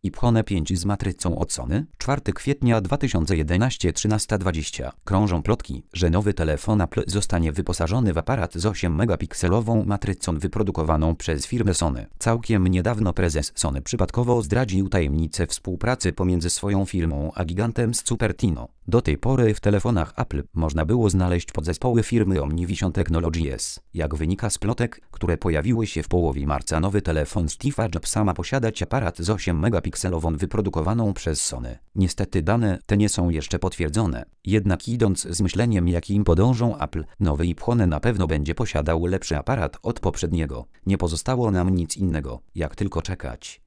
iPhone 5 z matrycą od Sony, 4 kwietnia 2011 13:20. Krążą plotki, że nowy telefon Apple zostanie wyposażony w aparat z 8-megapikselową matrycą wyprodukowaną przez firmę Sony. Całkiem niedawno prezes Sony przypadkowo zdradził tajemnicę współpracy pomiędzy swoją firmą a gigantem z Cupertino. Do tej pory w telefonach Apple można było znaleźć podzespoły firmy Omnivision Technologies. Jak wynika z plotek, które pojawiły się w połowie marca, nowy telefon Steve'a Jobsa ma posiadać aparat z 8-megapikselową wyprodukowaną przez Sony. Niestety dane te nie są jeszcze potwierdzone. Jednak idąc z myśleniem, jakim podążą Apple, nowy iPhone na pewno będzie posiadał lepszy aparat od poprzedniego. Nie pozostało nam nic innego, jak tylko czekać.